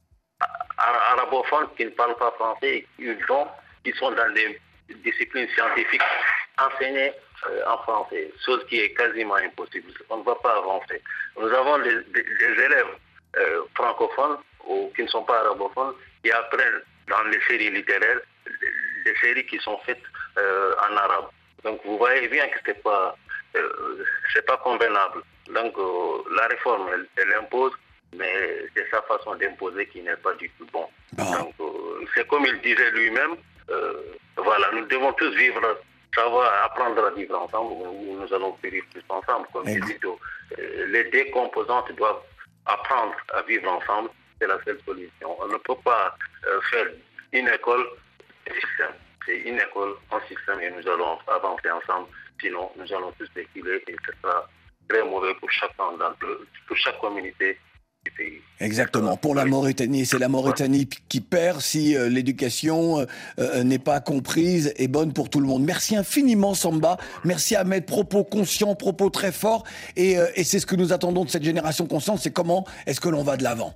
arabophones qui ne parlent pas français, qui sont dans des disciplines scientifiques enseignées euh, en français, chose qui est quasiment impossible. On ne va pas avancer. Nous avons des, des, des élèves euh, francophones ou qui ne sont pas arabophones qui apprennent dans les séries littéraires des, des séries qui sont faites euh, en arabe. Donc vous voyez bien que c'est pas euh, c'est pas convenable. Donc euh, la réforme elle, elle impose, mais c'est sa façon d'imposer qui n'est pas du tout bon. Oh. Donc euh, c'est comme il disait lui-même. Euh, voilà, nous devons tous vivre, savoir apprendre à vivre ensemble, ou nous allons vivre tous ensemble, comme il dit. Euh, les deux composantes doivent apprendre à vivre ensemble, c'est la seule solution. On ne peut pas euh, faire une école, un système. C'est une école, un système, et nous allons avancer ensemble. Sinon, nous allons tous défiler et ce sera très mauvais pour chacun d'entre eux, pour chaque communauté. Exactement, pour la Mauritanie, c'est la Mauritanie qui perd si euh, l'éducation euh, n'est pas comprise et bonne pour tout le monde. Merci infiniment Samba, merci Ahmed, propos conscients, propos très forts et, euh, et c'est ce que nous attendons de cette génération consciente, c'est comment est-ce que l'on va de l'avant.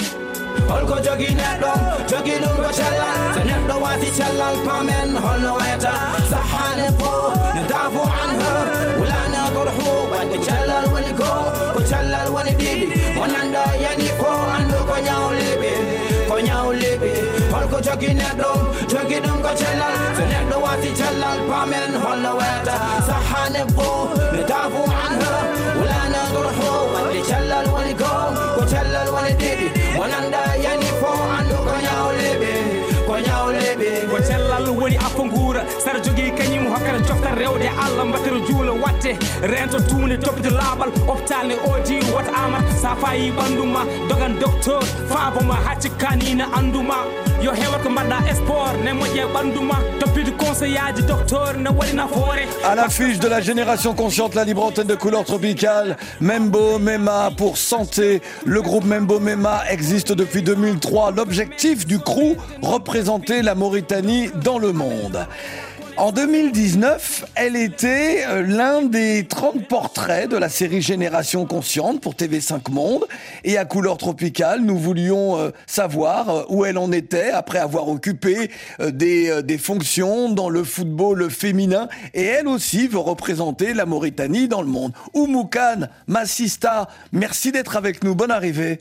Wananda yani ko ando ko nyaw lebe ko nyaw lebe hol ko jogi neddo jogi dum ko chelal so neddo wati chelal pamen hol wata sahane ko nadafu anha wala nadruhu wali chelal wali ko ko chelal wali didi wananda yani ko ando ko nyaw lebe ko nyaw lebe ko chelal woni afungura sar jogi kanyum hokkata jofta rewde Allah mbatir juula watte wonde rento tuunde toppito laaɓal hôpital ne oodi wota amat sa fayi ɓanduma dogan docteur faaboma hacci kanina anduma yo hewat ko mbaɗɗa sport ne moƴƴe ɓanduma toppito conseil aji docteur ne waɗi nafoore. À l'affiche de la génération consciente, la libre antenne de couleur tropicale, Membo Mema pour santé. Le groupe Membo Mema existe depuis deux mille trois. L'objectif du crew, représenter la Mauritanie dans le monde. En deux mille dix-neuf, elle était l'un des trente portraits de la série Génération Consciente pour T V cinq Monde. Et à Couleur Tropicale, nous voulions savoir où elle en était après avoir occupé des, des fonctions dans le football féminin. Et elle aussi veut représenter la Mauritanie dans le monde. Oumou Kane, ma sista, merci d'être avec nous. Bonne arrivée.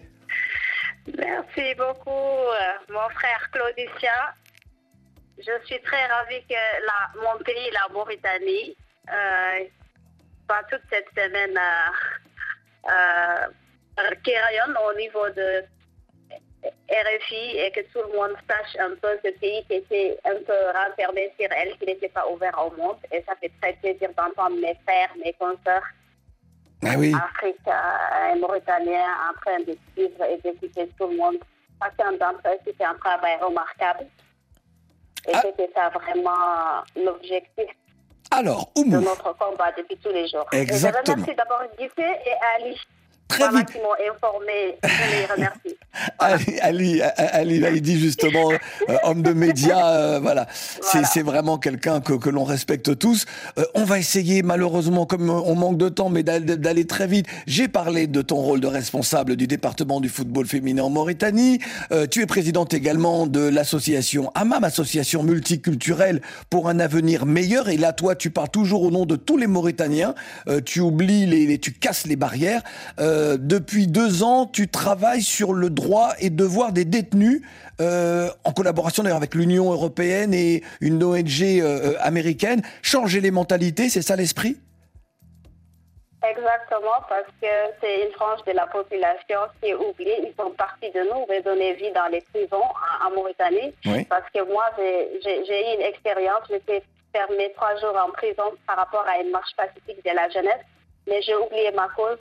Merci beaucoup, mon frère Claudicia. Je suis très ravie que la, mon pays, la Mauritanie, euh, pas toute cette semaine euh, euh, qui rayonne au niveau de R F I et que tout le monde sache un peu ce pays qui était un peu renfermé sur elle, qui n'était pas ouvert au monde. Et ça fait très plaisir d'entendre mes frères, mes consoeurs ah oui. africains et mauritaniens en train de suivre et d'écouter tout le monde. Chacun d'entre eux, c'était un travail remarquable. Et ah. c'était ça vraiment l'objectif Alors, Oumou. de notre combat depuis tous les jours. Exactement. Et je remercie d'abord Guissé et Ali. Très voilà, vite. qui m'ont informé. Je les remercie. Voilà. Ali, Ali, Ali, là, il dit justement, euh, homme de médias, euh, voilà. voilà. C'est, c'est vraiment quelqu'un que, que l'on respecte tous. Euh, on va essayer, malheureusement, comme on manque de temps, mais d'aller, d'aller très vite. J'ai parlé de ton rôle de responsable du département du football féminin en Mauritanie. Euh, tu es présidente également de l'association AMAM, association multiculturelle pour un avenir meilleur. Et là, toi, tu parles toujours au nom de tous les Mauritaniens. Euh, tu oublies les, les, tu casses les barrières. Euh, depuis deux ans, tu travailles sur le droit et devoir des détenus, euh, en collaboration d'ailleurs avec l'Union européenne et une O N G euh, américaine. Changer les mentalités, c'est ça l'esprit ? Exactement, parce que c'est une frange de la population qui est oubliée. Ils sont partis de nous, redonner vie dans les prisons en, en Mauritanie. Oui. Parce que moi, j'ai, j'ai, j'ai eu une expérience. J'étais fermée trois jours en prison par rapport à une marche pacifique de la jeunesse. Mais j'ai oublié ma cause.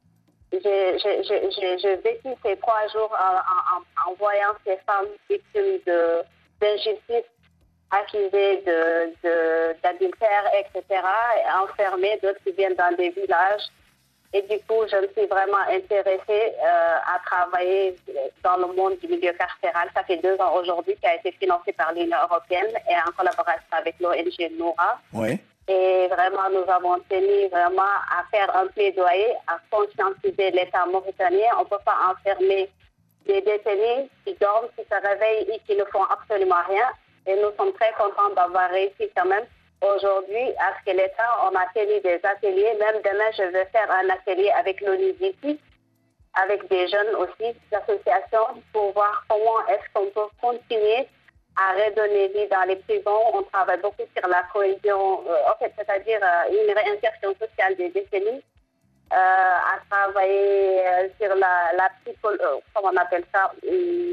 J'ai, j'ai, j'ai, j'ai, j'ai vécu ces trois jours en, en, en voyant ces femmes victimes de, d'injustice, accusées de, de, d'adultère, et cetera, enfermées, d'autres qui viennent dans des villages. Et du coup, je me suis vraiment intéressée euh, à travailler dans le monde du milieu carcéral. Ça fait deux ans aujourd'hui, qui a été financé par l'Union européenne et en collaboration avec l'O N G Noura. Oui. Et vraiment, nous avons tenu vraiment à faire un plaidoyer, à conscientiser l'État mauritanien. On ne peut pas enfermer des détenus qui dorment, qui se réveillent et qui ne font absolument rien. Et nous sommes très contents d'avoir réussi quand même aujourd'hui à ce que l'État, on a tenu des ateliers. Même demain, je vais faire un atelier avec l'ONU ici, avec des jeunes aussi, d'associations, pour voir comment est-ce qu'on peut continuer à redonner vie dans les prisons. On travaille beaucoup sur la cohésion, euh, en fait, c'est-à-dire euh, une réinsertion sociale des détenus, euh, à travailler euh, sur la, la psychologie, euh, comment on appelle ça, euh,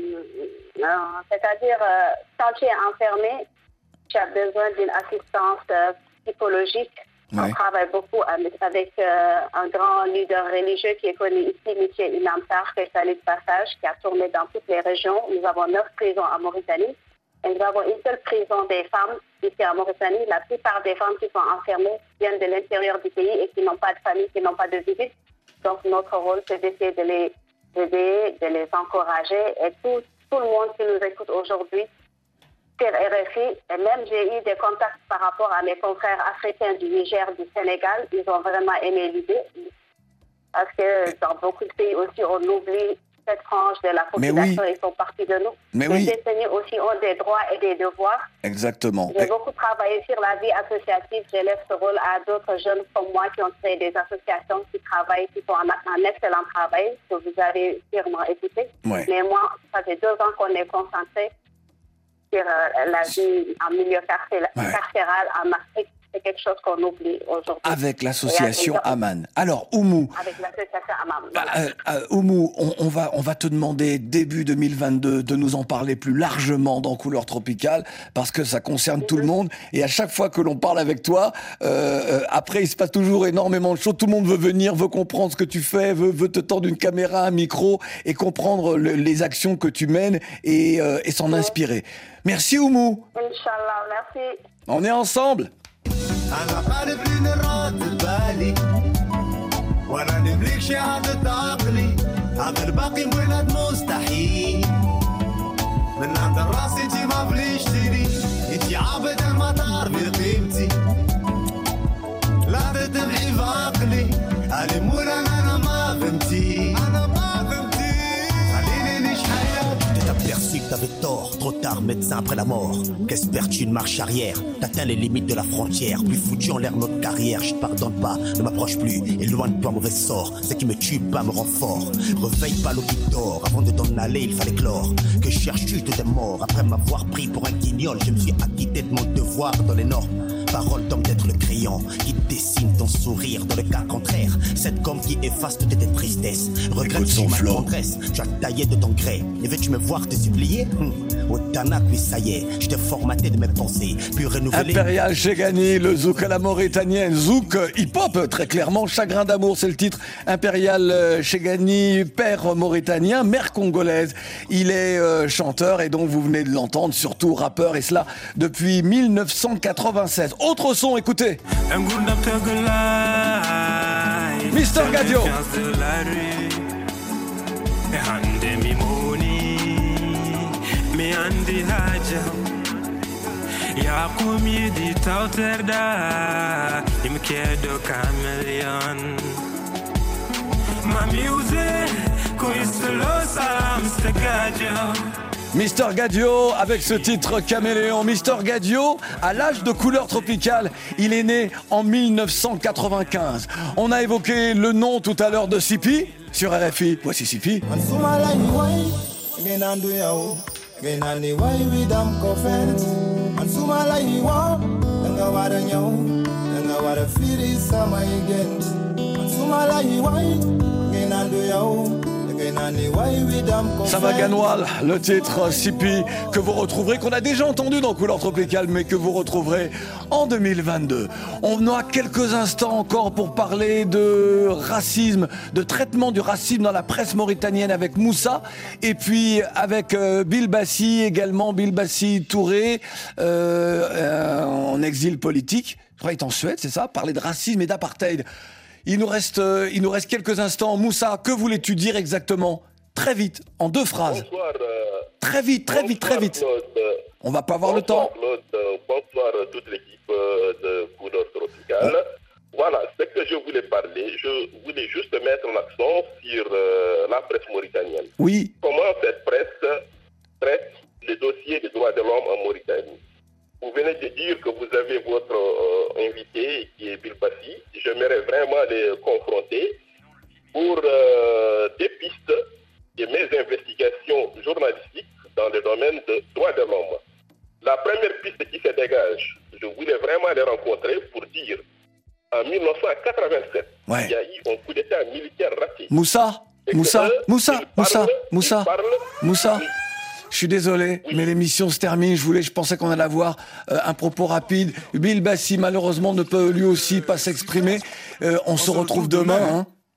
euh, c'est-à-dire euh, quand tu es enfermé, tu as besoin d'une assistance euh, psychologique. Ouais. On travaille beaucoup avec, avec euh, un grand leader religieux qui est connu ici, M. Inamtar, qui est allé de passage, qui a tourné dans toutes les régions. Nous avons neuf prisons en Mauritanie. Et nous avons une seule prison des femmes ici en Mauritanie. La plupart des femmes qui sont enfermées viennent de l'intérieur du pays et qui n'ont pas de famille, qui n'ont pas de visite. Donc notre rôle, c'est d'essayer de les aider, de les encourager. Et tout, tout le monde qui nous écoute aujourd'hui, sur R F I, et même j'ai eu des contacts par rapport à mes confrères africains du Niger, du Sénégal. Ils ont vraiment aimé l'idée. Parce que dans beaucoup de pays aussi, on oublie cette frange de la population, oui. Ils font partie de nous. Mais les oui. détenus aussi ont des droits et des devoirs. Exactement. J'ai et... beaucoup travaillé sur la vie associative. Je laisse ce rôle à d'autres jeunes comme moi qui ont créé des associations qui travaillent, qui font un, un excellent travail, que vous avez sûrement écouté. Ouais. Mais moi, ça fait deux ans qu'on est concentré sur euh, la vie en milieu carcéral, ouais. carcéral en Afrique c'est quelque chose qu'on oublie aujourd'hui. Avec l'association Aman. Alors, Oumou. Avec l'association Aman. Voilà. Euh, euh, Oumou, on, on, va, on va te demander début deux mille vingt-deux de nous en parler plus largement dans Couleur Tropicale parce que ça concerne mm-hmm. tout le monde. Et à chaque fois que l'on parle avec toi, euh, euh, après, il se passe toujours énormément de choses. Tout le monde veut venir, veut comprendre ce que tu fais, veut, veut te tendre une caméra, un micro et comprendre le, les actions que tu mènes et, euh, et s'en mm-hmm. inspirer. Merci, Oumou. Inch'Allah, merci. On est ensemble. أنا قلب لي نراد بالي وأنا نملك شهادة عقلي هذا الباقي ولد مستحيل من عند الراس انتي ما بليش تري انتي عابد المطار بقيمتي لا تتبعي في عقلي الأمور أنا ما فهمتي أنا ما فهمتي خليني نعيش حياتي. Tu t'es aperçu que t'avais tort, trop tard, médecin après la mort. Qu'espères-tu, une marche arrière? T'atteins les limites de la frontière, plus foutu en l'air notre carrière. Je te pardonne pas, ne m'approche plus, éloigne toi mauvais sort. Ce qui me tue pas me rend fort. Réveille pas l'eau qui dort, avant de t'en aller il fallait clore. Que cherches-tu de tes morts? Après m'avoir pris pour un guignol, je me suis acquitté de mon devoir dans les normes. Parole d'homme d'être le crayon qui dessine ton sourire. Dans le cas contraire, cette gomme qui efface toutes tes tristesses. Regrette si ma tendresse, tu as taillé de ton gré. Et veux-tu me voir te supplier? hum. Au Tanak, oui ça y est, je t'ai formaté de mes pensées, puis renouvelé. Impérial Chegani, le zouk à la mauritanienne, zouk hip-hop très clairement, Chagrin d'amour c'est le titre. Impérial Chegani, père mauritanien, mère congolaise. Il est euh, chanteur et donc vous venez de l'entendre, surtout rappeur et cela depuis mille neuf cent quatre-vingt-seize. Autre son, écoutez. Mister Gadio. Mister Gadio avec ce titre Caméléon. Mister Gadio, à l'âge de Couleur Tropicale, il est né en mille neuf cent quatre-vingt-quinze. On a évoqué le nom tout à l'heure de Sipi sur R F I. Voici Sipi. Savaganoal, le titre Sipi que vous retrouverez, qu'on a déjà entendu dans Couleur Tropicale, mais que vous retrouverez en deux mille vingt-deux. On a quelques instants encore pour parler de racisme, de traitement du racisme dans la presse mauritanienne avec Moussa, et puis avec euh, Bill Bassi également, Bill Bassi Touré, euh, euh, en exil politique. Je crois qu'il est en Suède, c'est ça? Parler de racisme et d'apartheid. Il nous reste, euh, il nous reste quelques instants. Moussa, que voulais-tu dire exactement? Très vite, en deux phrases. Bonsoir. Euh, très vite, très vite, très vite. Claude, on va pas avoir bonsoir, le temps. Claude, bonsoir à toute l'équipe de Couleur Tropicale. Oh. Voilà, ce que je voulais parler, je voulais juste mettre l'accent sur euh, la presse mauritanienne. Oui. Comment cette presse traite le dossier des droits de l'homme en Mauritanie. Vous venez de dire que vous avez votre euh, invité qui est Bill Bassi. J'aimerais vraiment les confronter pour euh, des pistes de mes investigations journalistiques dans le domaine des droits de l'homme. La première piste qui se dégage, je voulais vraiment les rencontrer pour dire en mille neuf cent quatre-vingt-sept, ouais. il y a eu un coup d'état militaire raté. Moussa, Moussa, Moussa, Moussa, Moussa, Moussa. Je suis désolé, oui. mais l'émission se termine. Je voulais, je pensais qu'on allait avoir euh, un propos rapide. Bill Bassi, malheureusement, ne peut lui aussi pas s'exprimer. Euh, on, on se retrouve, retrouve demain. demain. Hein.